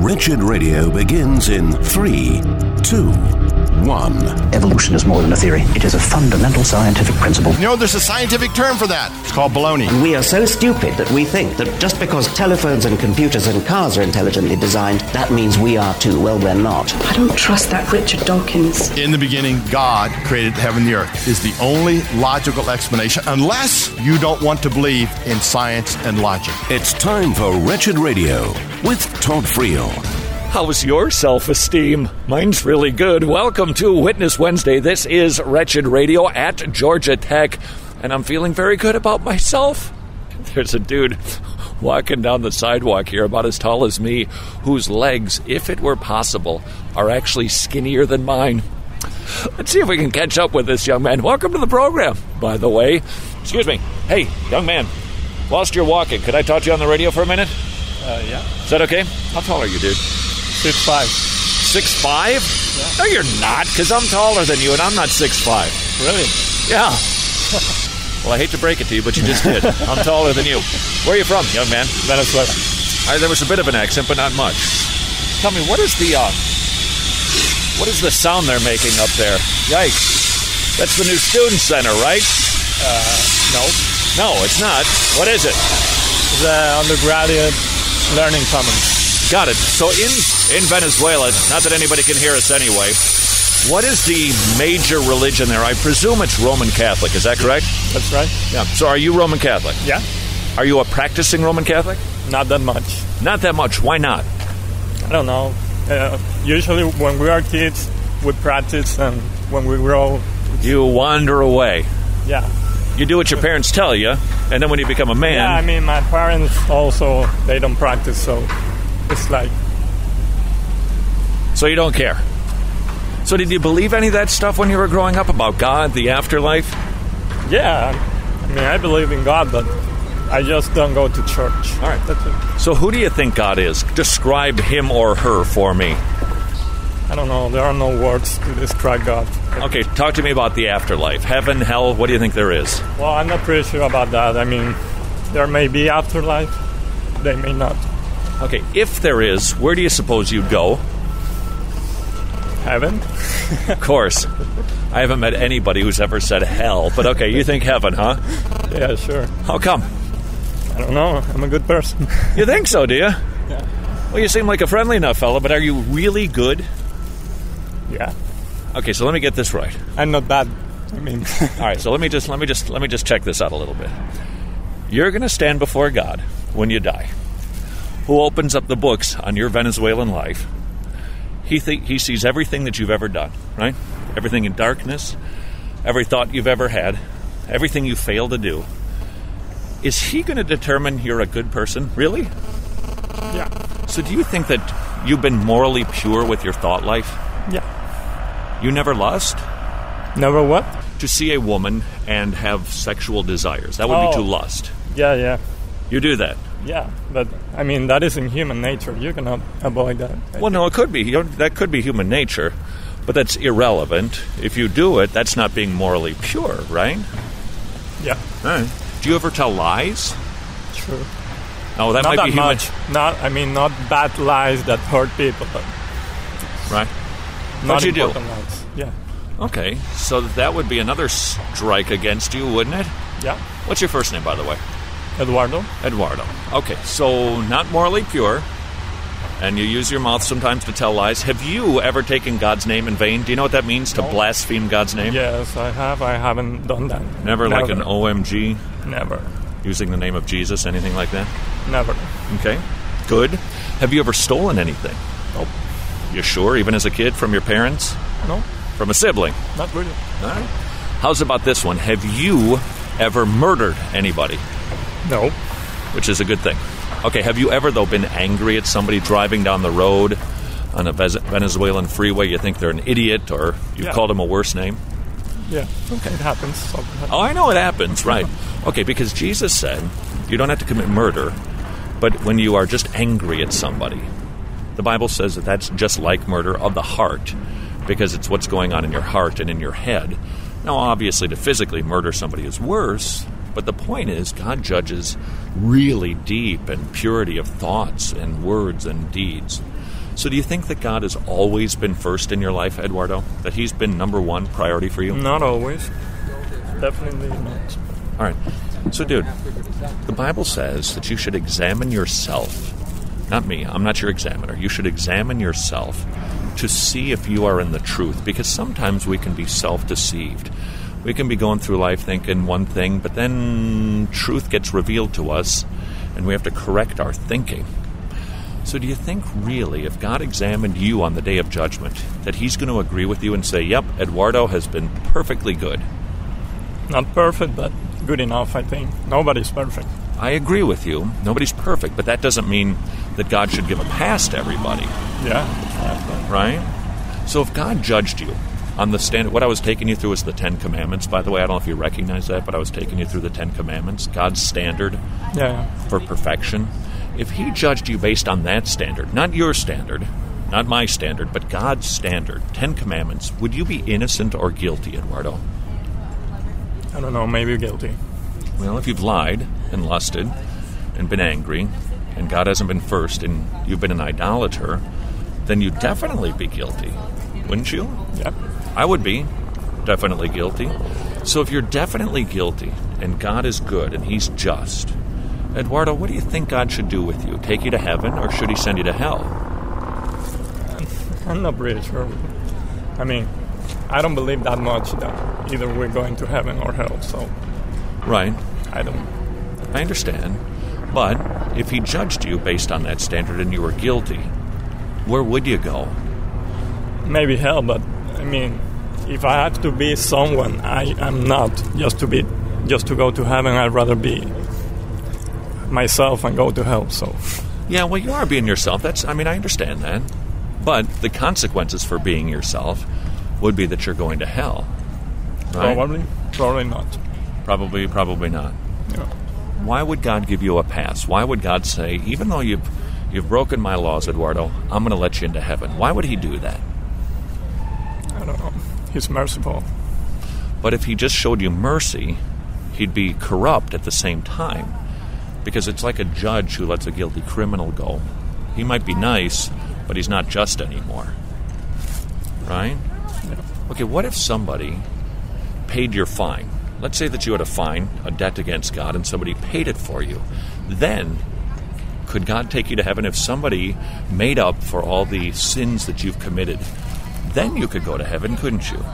Wretched Radio begins in 3, 2, 1. Evolution is more than a theory. It is a fundamental scientific principle. You know, there's a scientific term for that. It's called baloney. And we are so stupid that we think that just because telephones and computers and cars are intelligently designed, that means we are too. Well, we're not. I don't trust that Richard Dawkins. In the beginning, God created heaven and the earth is the only logical explanation, unless you don't want to believe in science and logic. It's time for Wretched Radio with Todd Friel. How's your self-esteem? Mine's really good. Welcome to Witness Wednesday. This is Wretched Radio at Georgia Tech, and I'm feeling very good about myself. There's a dude walking down the sidewalk here about as tall as me, whose legs, if it were possible, are actually skinnier than mine. Let's see if we can catch up with this young man. Welcome to the program, by the way. Excuse me. Hey, young man, whilst you're walking, could I talk to you on the radio for a minute? Yeah. Is that okay? How tall are you, dude? 6'5". 6'5"? Yeah. No, you're not, because I'm taller than you, and I'm not 6'5". Really? Yeah. Well, I hate to break it to you, but you just did. I'm taller than you. Where are you from, young man? Venezuela. There was a bit of an accent, but not much. Tell me, what is the sound they're making up there? Yikes. That's the new student center, right? No. No, it's not. What is it? The undergraduate learning commons. Got it. So in Venezuela, not that anybody can hear us anyway, what is the major religion there? I presume it's Roman Catholic. Is that correct? That's right. Yeah. So are you Roman Catholic? Yeah. Are you a practicing Roman Catholic? Not that much. Not that much. Why not? I don't know. Usually when we are kids, we practice, and when we grow... You wander away. Yeah. You do what your parents tell you, and then when you become a man... Yeah, I mean, my parents also, they don't practice, so it's like... So you don't care? So did you believe any of that stuff when you were growing up about God, the afterlife? Yeah. I mean, I believe in God, but I just don't go to church. All right. That's it. So who do you think God is? Describe him or her for me. I don't know. There are no words to describe God. Okay, talk to me about the afterlife. Heaven, hell, what do you think there is? Well, I'm not pretty sure about that. I mean, there may be afterlife. They may not. Okay, if there is, where do you suppose you'd go? Heaven? Of course. I haven't met anybody who's ever said hell, but okay, you think heaven, huh? Yeah, sure. How come? I don't know. I'm a good person. You think so, do you? Yeah. Well, you seem like a friendly enough fella, but are you really good? Yeah. Okay, so let me get this right. I'm not bad. I mean... All right, so let me just check this out a little bit. You're going to stand before God when you die, who opens up the books on your Venezuelan life. He sees everything that you've ever done, right? Everything in darkness, every thought you've ever had, everything you failed to do. Is he going to determine you're a good person? Really? Yeah. So do you think that you've been morally pure with your thought life? Yeah. You never lust? Never what? To see a woman and have sexual desires. That would be to lust. Yeah. You do that? Yeah, but, I mean, that is in human nature. You cannot avoid that. Well, no, it could be. That could be human nature, but that's irrelevant. If you do it, that's not being morally pure, right? Yeah. All right. Do you ever tell lies? True. Oh, that not might be human. Much. Not bad lies that hurt people, but... Right. Not What you do? Lies. Yeah. Okay, so that would be another strike against you, wouldn't it? Yeah. What's your first name, by the way? Eduardo. Okay, so not morally pure, and you use your mouth sometimes to tell lies. Have you ever taken God's name in vain? Do you know what that means, to blaspheme God's name? Yes, I have. I haven't done that. Never. Like an OMG? Never. Using the name of Jesus, anything like that? Never. Okay, good. Have you ever stolen anything? Nope. You sure, even as a kid, from your parents? No. From a sibling? Not really. All right. How's about this one? Have you ever murdered anybody? No. Which is a good thing. Okay, have you ever, though, been angry at somebody driving down the road on a Venezuelan freeway? You think they're an idiot, or you've called them a worse name? Yeah. Okay. It happens. Oh, I know it happens, right. Okay, because Jesus said you don't have to commit murder, but when you are just angry at somebody, the Bible says that that's just like murder of the heart, because it's what's going on in your heart and in your head. Now, obviously, to physically murder somebody is worse, but the point is God judges really deep and purity of thoughts and words and deeds. So do you think that God has always been first in your life, Eduardo? That he's been number one priority for you? Not always. Definitely not. All right. So, dude, the Bible says that you should examine yourself. Not me. I'm not your examiner. You should examine yourself to see if you are in the truth, because sometimes we can be self-deceived. We can be going through life thinking one thing, but then truth gets revealed to us, and we have to correct our thinking. So do you think really, if God examined you on the day of judgment, that he's going to agree with you and say, yep, Eduardo has been perfectly good? Not perfect, but good enough, I think. Nobody's perfect. I agree with you. Nobody's perfect, but that doesn't mean that God should give a pass to everybody. Yeah. Right? So if God judged you on the standard, what I was taking you through is the Ten Commandments. By the way, I don't know if you recognize that, but I was taking you through the Ten Commandments, God's standard for perfection. If he judged you based on that standard, not your standard, not my standard, but God's standard, 10 Commandments, would you be innocent or guilty, Eduardo? I don't know, maybe guilty. Well, if you've lied and lusted and been angry, and God hasn't been first, and you've been an idolater, then you'd definitely be guilty, wouldn't you? Yep. I would be definitely guilty. So if you're definitely guilty, and God is good, and he's just, Eduardo, what do you think God should do with you? Take you to heaven, or should he send you to hell? I'm not really sure. I mean, I don't believe that much that either we're going to heaven or hell, so... Right. I understand. But if he judged you based on that standard and you were guilty, where would you go? Maybe hell, but, I mean, if I have to be someone, I am not. Just to go to heaven, I'd rather be myself and go to hell, so... Yeah, well, you are being yourself. I understand that. But the consequences for being yourself would be that you're going to hell. Right? Probably not. Probably not. Yeah. Why would God give you a pass? Why would God say, even though you've broken my laws, Eduardo, I'm going to let you into heaven? Why would he do that? I don't know. He's merciful. But if he just showed you mercy, he'd be corrupt at the same time. Because it's like a judge who lets a guilty criminal go. He might be nice, but he's not just anymore. Right? Yeah. Okay, what if somebody paid your fine? Let's say that you had a fine, a debt against God, and somebody paid it for you. Then, could God take you to heaven if somebody made up for all the sins that you've committed? Then you could go to heaven, couldn't you?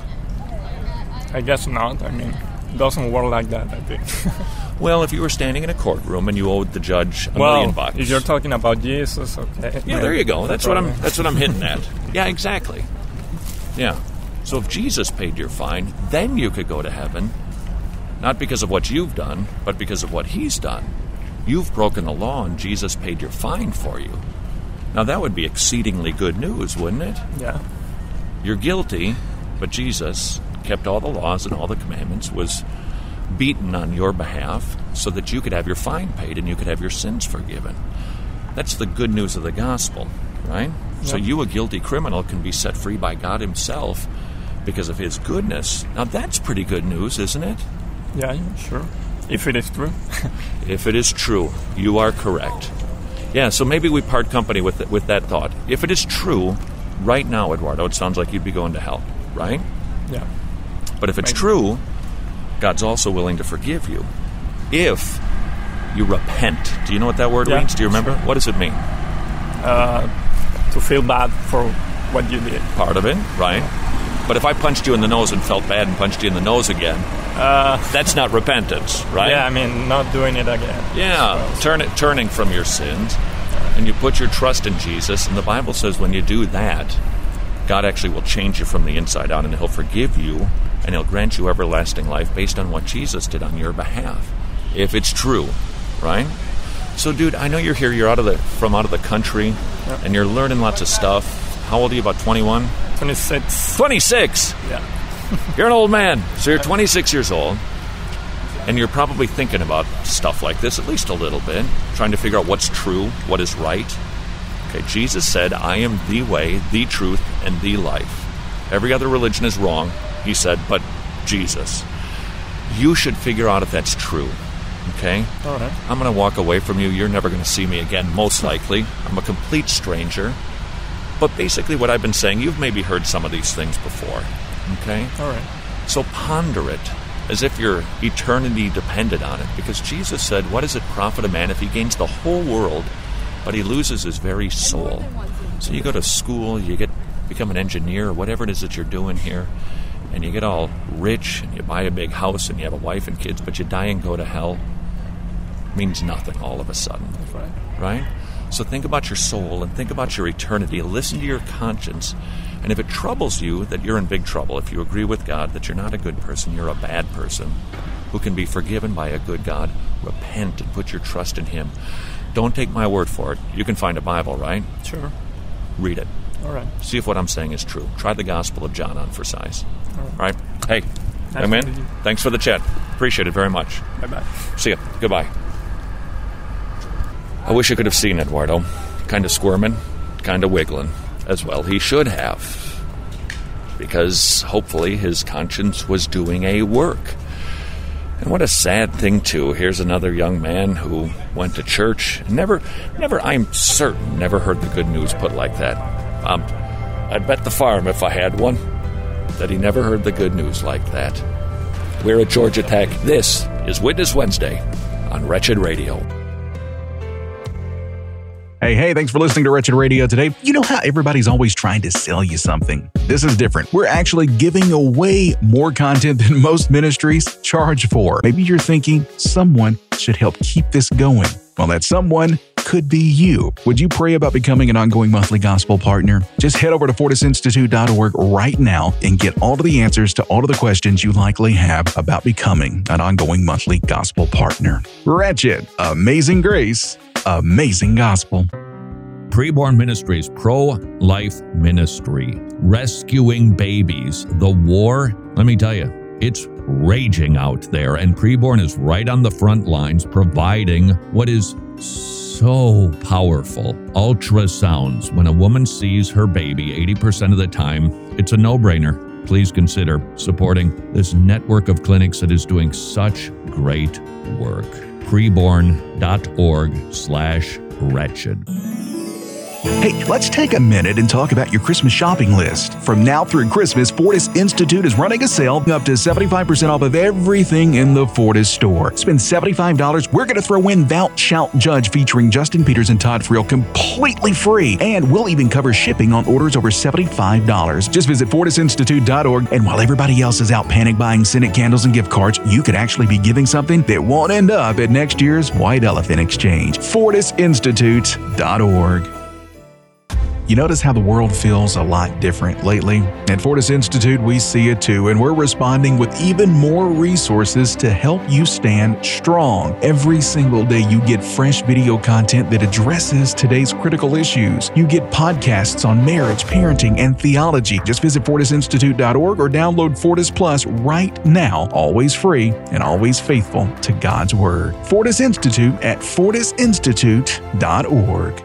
I guess not. I mean, it doesn't work like that, I think. Well, if you were standing in a courtroom and you owed the judge $1 million bucks. If you're talking about Jesus, okay. Yeah, there you go. That's what I'm hitting at. Yeah, exactly. Yeah. So if Jesus paid your fine, then you could go to heaven. Not because of what you've done, but because of what he's done. You've broken the law and Jesus paid your fine for you. Now that would be exceedingly good news, wouldn't it? Yeah. You're guilty, but Jesus kept all the laws and all the commandments, was beaten on your behalf so that you could have your fine paid and you could have your sins forgiven. That's the good news of the gospel, right? Yep. So you, a guilty criminal, can be set free by God himself because of his goodness. Now that's pretty good news, isn't it? Yeah, sure. If it is true. If it is true, you are correct. Yeah, so maybe we part company with that thought. If it is true, right now, Eduardo, it sounds like you'd be going to hell, right? Yeah. But if it's true, God's also willing to forgive you if you repent. Do you know what that word means? Do you remember? Sure. What does it mean? To feel bad for what you did. Part of it, right? But if I punched you in the nose and felt bad and punched you in the nose again, that's not repentance, right? Yeah, I mean, not doing it again. Yeah, turning from your sins, and you put your trust in Jesus, and the Bible says when you do that, God actually will change you from the inside out, and he'll forgive you, and he'll grant you everlasting life based on what Jesus did on your behalf, if it's true, right? So, dude, I know you're here. You're out of the country, and you're learning lots of stuff. How old are you? About 21? 26. 26? Yeah. You're an old man. So you're 26 years old, and you're probably thinking about stuff like this at least a little bit, trying to figure out what's true, what is right. Okay, Jesus said, I am the way, the truth, and the life. Every other religion is wrong, he said, but Jesus. You should figure out if that's true, okay? All right. I'm going to walk away from you. You're never going to see me again, most likely. I'm a complete stranger. But basically what I've been saying, you've maybe heard some of these things before, okay? All right. So ponder it as if your eternity depended on it, because Jesus said, what does it profit a man if he gains the whole world, but he loses his very soul? So you go to school, you become an engineer, or whatever it is that you're doing here, and you get all rich, and you buy a big house, and you have a wife and kids, but you die and go to hell. It means nothing all of a sudden. That's right. Right? So think about your soul and think about your eternity. Listen to your conscience. And if it troubles you that you're in big trouble, if you agree with God that you're not a good person, you're a bad person who can be forgiven by a good God, repent and put your trust in Him. Don't take my word for it. You can find a Bible, right? Sure. Read it. All right. See if what I'm saying is true. Try the Gospel of John on for size. All right? Hey, nice young man, meeting you. Thanks for the chat. Appreciate it very much. Bye-bye. See ya. Goodbye. I wish I could have seen Eduardo. Kind of squirming, kind of wiggling. As well he should have. Because hopefully his conscience was doing a work. And what a sad thing, too. Here's another young man who went to church and never, I'm certain, never heard the good news put like that. I'd bet the farm if I had one that he never heard the good news like that. We're at Georgia Tech. This is Witness Wednesday on Wretched Radio. Hey, thanks for listening to Wretched Radio today. You know how everybody's always trying to sell you something? This is different. We're actually giving away more content than most ministries charge for. Maybe you're thinking someone should help keep this going. Well, that someone could be you. Would you pray about becoming an ongoing monthly gospel partner? Just head over to FortisInstitute.org right now and get all of the answers to all of the questions you likely have about becoming an ongoing monthly gospel partner. Wretched, amazing grace, amazing gospel. Preborn Ministries, pro-life ministry, rescuing babies. The war, let me tell you, it's raging out there, and Preborn is right on the front lines providing what is so powerful. Ultrasounds. When a woman sees her baby, 80% of the time, it's a no-brainer. Please consider supporting this network of clinics that is doing such great work. Preborn.org/wretched. Hey, let's take a minute and talk about your Christmas shopping list. From now through Christmas, Fortis Institute is running a sale up to 75% off of everything in the Fortis store. Spend $75, we're going to throw in Thou Shalt Judge featuring Justin Peters and Todd Friel completely free. And we'll even cover shipping on orders over $75. Just visit FortisInstitute.org, and while everybody else is out panic buying scented candles and gift cards, you could actually be giving something that won't end up at next year's White Elephant Exchange. FortisInstitute.org. You notice how the world feels a lot different lately? At Fortis Institute, we see it too, and we're responding with even more resources to help you stand strong. Every single day, you get fresh video content that addresses today's critical issues. You get podcasts on marriage, parenting, and theology. Just visit FortisInstitute.org or download Fortis Plus right now. Always free and always faithful to God's Word. Fortis Institute at FortisInstitute.org.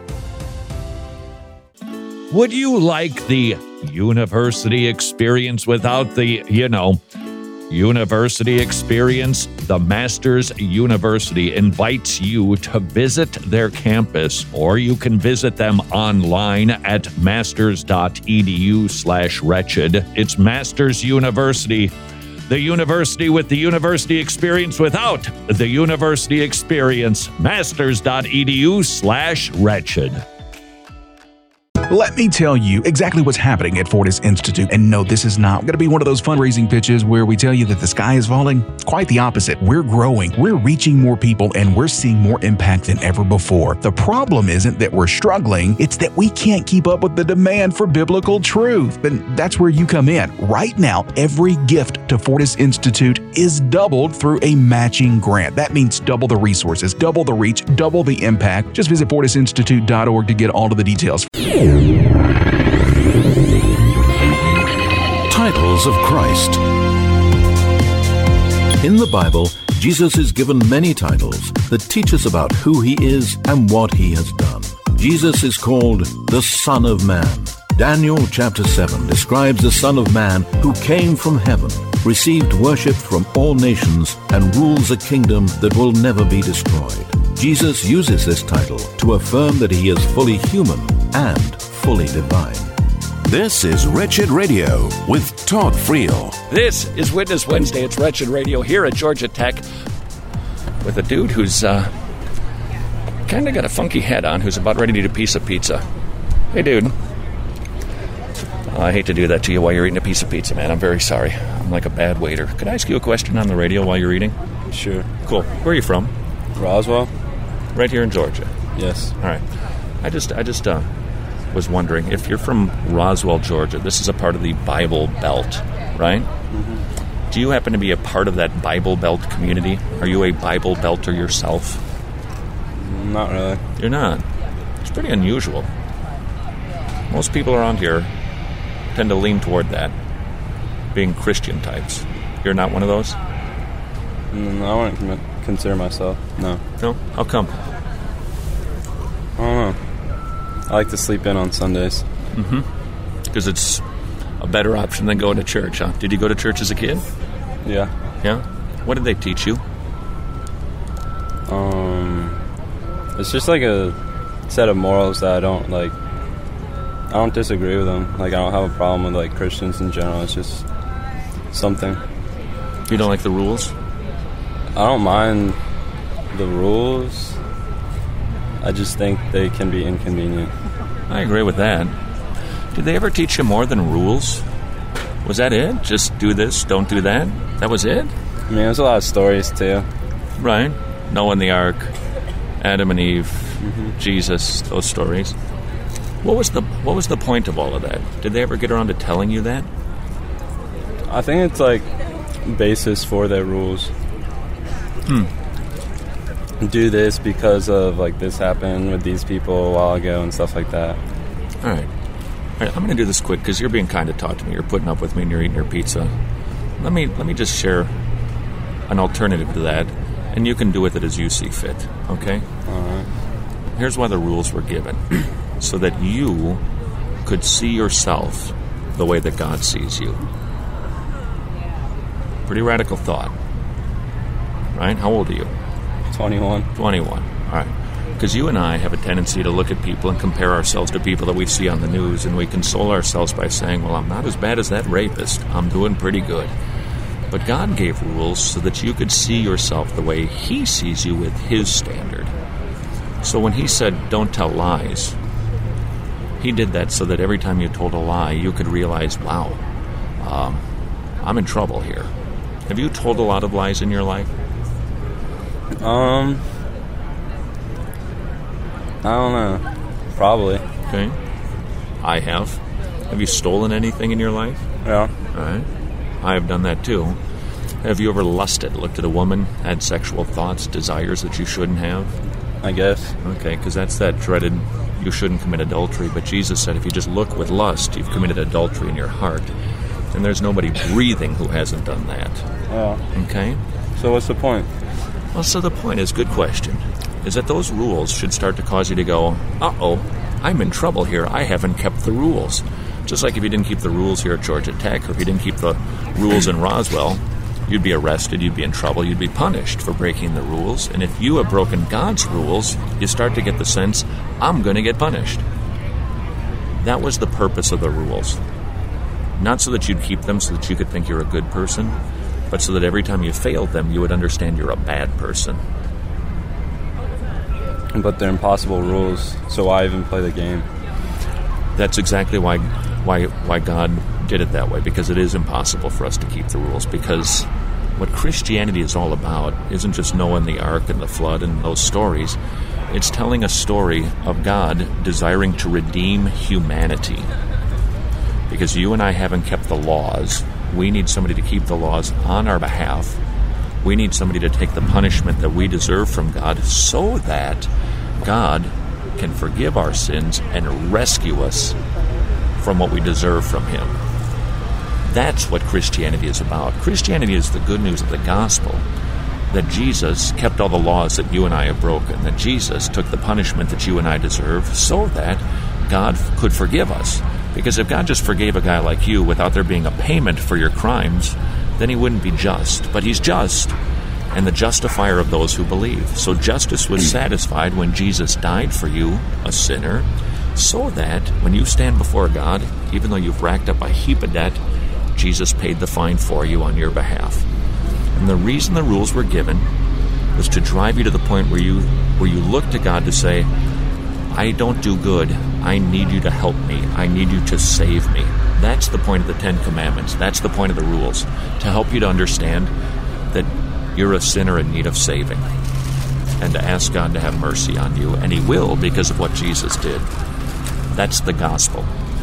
Would you like the university experience without the, university experience? The Masters University invites you to visit their campus, or you can visit them online at masters.edu/wretched. It's Masters University, the university with the university experience without the university experience. Masters.edu/wretched. Let me tell you exactly what's happening at Fortis Institute. And no, this is not going to be one of those fundraising pitches where we tell you that the sky is falling. Quite the opposite. We're growing, we're reaching more people, and we're seeing more impact than ever before. The problem isn't that we're struggling, it's that we can't keep up with the demand for biblical truth. And that's where you come in. Right now, every gift to Fortis Institute is doubled through a matching grant. That means double the resources, double the reach, double the impact. Just visit FortisInstitute.org to get all of the details. Titles of Christ. In the Bible, Jesus is given many titles that teach us about who he is and what he has done. Jesus is called the Son of Man. Daniel chapter 7 describes the Son of Man who came from heaven, received worship from all nations, and rules a kingdom that will never be destroyed. Jesus uses this title to affirm that he is fully human and fully divine. This is Wretched Radio with Todd Friel. This is Witness Wednesday. It's Wretched Radio here at Georgia Tech with a dude who's kind of got a funky hat on, who's about ready to eat a piece of pizza. Hey, dude. I hate to do that to you while you're eating a piece of pizza, man. I'm very sorry. I'm like a bad waiter. Could I ask you a question on the radio while you're eating? Sure. Cool. Where are you from? Roswell. Right here in Georgia. Yes. All right. I just was wondering, if you're from Roswell, Georgia, this is a part of the Bible Belt, right? Mm-hmm. Do you happen to be a part of that Bible Belt community? Are you a Bible Belter yourself? Not really. You're not? It's pretty unusual. Most people around here tend to lean toward that, being Christian types. You're not one of those? No, I wouldn't consider myself. No. No? How come? I don't know. I like to sleep in on Sundays. Mm-hmm. Because it's a better option than going to church, huh? Did you go to church as a kid? Yeah. Yeah? What did they teach you? It's just like a set of morals that I don't like. I don't disagree with them. Like, I don't have a problem with like Christians in general. It's just something. You don't like the rules? I don't mind the rules. I just think they can be inconvenient. I agree with that. Did they ever teach you more than rules? Was that it? Just do this, don't do that? That was it? I mean, there's a lot of stories too. Right. Noah and the Ark, Adam and Eve, Jesus, those stories. What was the point of all of that? Did they ever get around to telling you that? I think it's like basis for their rules. Do this because of like this happened with these people a while ago and stuff like that. All right, I'm going to do this quick because you're being kind to talk to me. You're putting up with me and you're eating your pizza. Let me just share an alternative to that, and you can do with it as you see fit. Okay? All right. Here's why the rules were given. So that you could see yourself the way that God sees you. Pretty radical thought. Right? How old are you? 21. 21. All right. Because you and I have a tendency to look at people and compare ourselves to people that we see on the news, and we console ourselves by saying, well, I'm not as bad as that rapist. I'm doing pretty good. But God gave rules so that you could see yourself the way He sees you with His standard. So when He said, don't tell lies, He did that so that every time you told a lie, you could realize, wow, I'm in trouble here. Have you told a lot of lies in your life? I don't know. Probably. Okay. I have. Have you stolen anything in your life? Yeah. All right. I have done that too. Have you ever lusted, looked at a woman, had sexual thoughts, desires that you shouldn't have? I guess. Okay, because that's that dreaded, you shouldn't commit adultery. But Jesus said if you just look with lust, you've committed adultery in your heart. And there's nobody breathing who hasn't done that. Yeah. Okay? So what's the point? Well, so the point is, good question, is that those rules should start to cause you to go, uh-oh, I'm in trouble here. I haven't kept the rules. Just like if you didn't keep the rules here at Georgia Tech, or if you didn't keep the rules in Roswell, you'd be arrested, you'd be in trouble, you'd be punished for breaking the rules. And if you have broken God's rules, you start to get the sense, I'm going to get punished. That was the purpose of the rules. Not so that you'd keep them so that you could think you're a good person, but so that every time you failed them, you would understand you're a bad person. But they're impossible rules, so why even play the game? That's exactly why God did it that way, because it is impossible for us to keep the rules. Because what Christianity is all about isn't just Noah and the Ark and the flood and those stories. It's telling a story of God desiring to redeem humanity. Because you and I haven't kept the laws. We need somebody to keep the laws on our behalf. We need somebody to take the punishment that we deserve from God so that God can forgive our sins and rescue us from what we deserve from Him. That's what Christianity is about. Christianity is the good news of the gospel, that Jesus kept all the laws that you and I have broken, that Jesus took the punishment that you and I deserve so that God could forgive us. Because if God just forgave a guy like you without there being a payment for your crimes, then He wouldn't be just. But He's just, and the justifier of those who believe. So justice was satisfied when Jesus died for you, a sinner, so that when you stand before God, even though you've racked up a heap of debt, Jesus paid the fine for you on your behalf. And the reason the rules were given was to drive you to the point where you look to God to say, I don't do good. I need you to help me. I need you to save me. That's the point of the Ten Commandments. That's the point of the rules, to help you to understand that you're a sinner in need of saving, and to ask God to have mercy on you. And He will, because of what Jesus did. That's the gospel.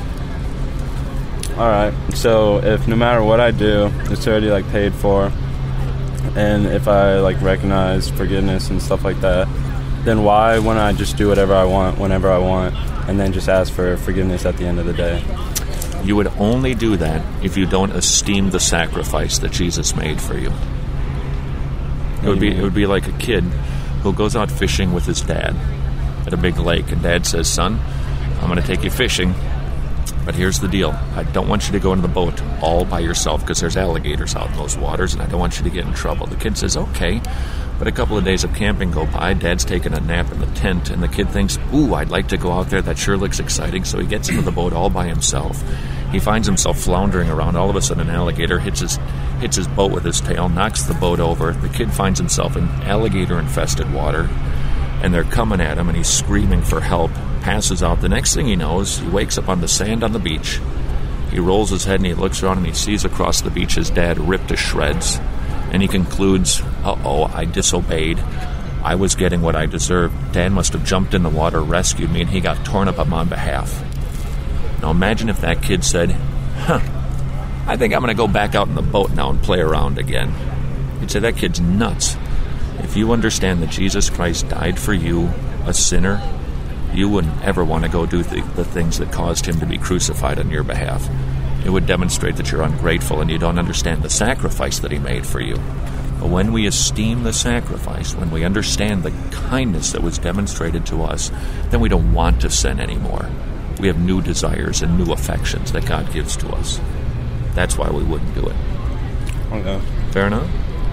All right. So if no matter what I do, it's already like paid for, and if I like recognize forgiveness and stuff like that, then why wouldn't I just do whatever I want, whenever I want, and then just ask for forgiveness at the end of the day? You would only do that if you don't esteem the sacrifice that Jesus made for you. It would be like a kid who goes out fishing with his dad at a big lake, and Dad says, son, I'm going to take you fishing, but here's the deal. I don't want you to go into the boat all by yourself because there's alligators out in those waters, and I don't want you to get in trouble. The kid says, okay. But a couple of days of camping go by, Dad's taking a nap in the tent, and the kid thinks, ooh, I'd like to go out there. That sure looks exciting. So he gets into the boat all by himself. He finds himself floundering around. All of a sudden, an alligator hits his boat with his tail, knocks the boat over. The kid finds himself in alligator-infested water, and they're coming at him, and he's screaming for help, passes out. The next thing he knows, he wakes up on the sand on the beach. He rolls his head, and he looks around, and he sees across the beach his dad ripped to shreds. And he concludes, uh-oh, I disobeyed. I was getting what I deserved. Dad must have jumped in the water, rescued me, and he got torn up on my behalf. Now imagine if that kid said, I think I'm going to go back out in the boat now and play around again. You'd say, that kid's nuts. If you understand that Jesus Christ died for you, a sinner, you wouldn't ever want to go do the things that caused Him to be crucified on your behalf. It would demonstrate that you're ungrateful and you don't understand the sacrifice that He made for you. But when we esteem the sacrifice, when we understand the kindness that was demonstrated to us, then we don't want to sin anymore. We have new desires and new affections that God gives to us. That's why we wouldn't do it. Okay. Fair enough?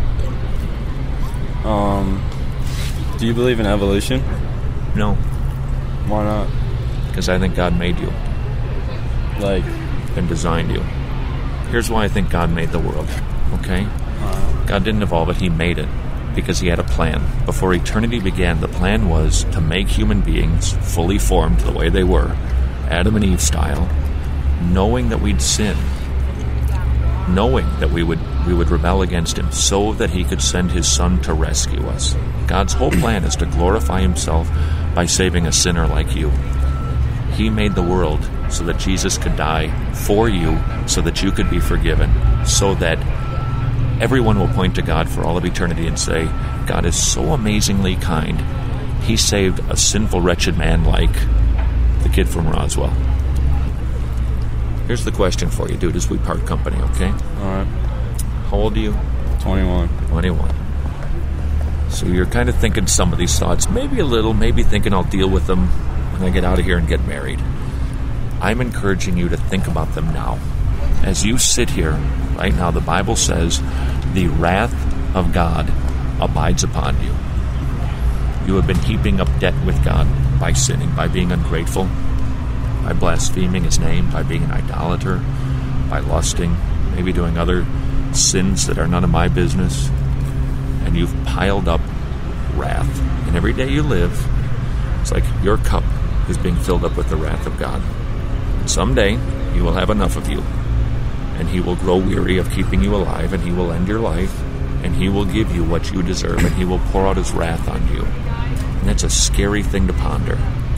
Do you believe in evolution? No. Why not? Because I think God made you. And designed you. Here's why I think God made the world, okay? God didn't evolve it, He made it because He had a plan. Before eternity began, the plan was to make human beings fully formed the way they were, Adam and Eve style, knowing that we'd sin, knowing that we would rebel against Him so that He could send His Son to rescue us. God's whole plan is to glorify Himself by saving a sinner like you. He made the world so that Jesus could die for you, so that you could be forgiven, so that everyone will point to God for all of eternity and say, God is so amazingly kind. He saved a sinful, wretched man like the kid from Roswell. Here's the question for you, dude, as we part company, okay? All right. How old are you? 21. 21. So you're kind of thinking some of these thoughts, maybe a little, maybe thinking I'll deal with them when I get out of here and get married. I'm encouraging you to think about them now. As you sit here right now, the Bible says, the wrath of God abides upon you. You have been heaping up debt with God by sinning, by being ungrateful, by blaspheming His name, by being an idolater, by lusting, maybe doing other sins that are none of my business. And you've piled up wrath. And every day you live, it's like your cup is being filled up with the wrath of God. Someday, He will have enough of you, and He will grow weary of keeping you alive, and He will end your life, and He will give you what you deserve, and He will pour out His wrath on you. And that's a scary thing to ponder.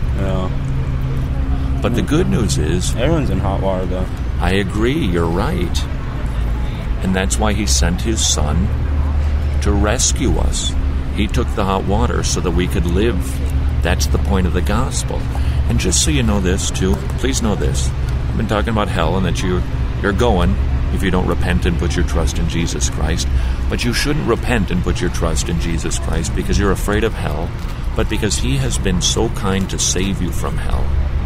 Yeah. But the good news is... everyone's in hot water, though. I agree, you're right. And that's why He sent His Son to rescue us. He took the hot water so that we could live. That's the point of the gospel. And just so you know this, too, please know this. I've been talking about hell and that you're going if you don't repent and put your trust in Jesus Christ. But you shouldn't repent and put your trust in Jesus Christ because you're afraid of hell, but because He has been so kind to save you from hell.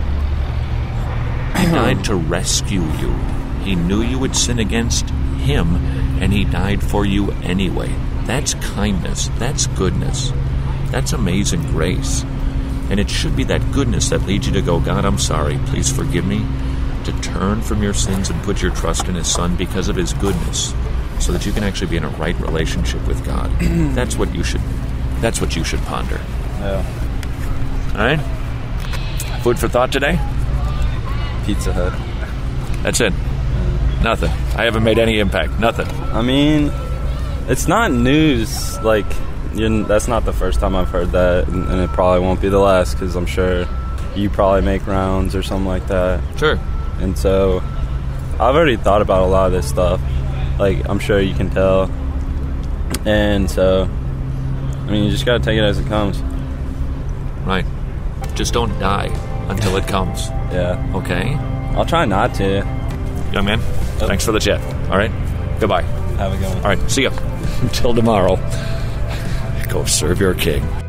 He died to rescue you. He knew you would sin against Him, and He died for you anyway. That's kindness. That's goodness. That's amazing grace. And it should be that goodness that leads you to go, God, I'm sorry, please forgive me, to turn from your sins and put your trust in his Son because of his goodness, so that you can actually be in a right relationship with God. That's what you should ponder. Yeah. All right? Food for thought today? Pizza Hut. That's it. Nothing. I haven't made any impact. Nothing. I mean, it's not news. Like, that's not the first time I've heard that, and it probably won't be the last, because I'm sure you probably make rounds or something like that. Sure. And so I've already thought about a lot of this stuff. Like, I'm sure you can tell. And so, I mean, you just got to take it as it comes. Right. Just don't die until it comes. Yeah. Okay? I'll try not to. Young man, thanks for the chat. All right? Goodbye. Have a good one. All right, see ya. Until tomorrow. Go serve your king.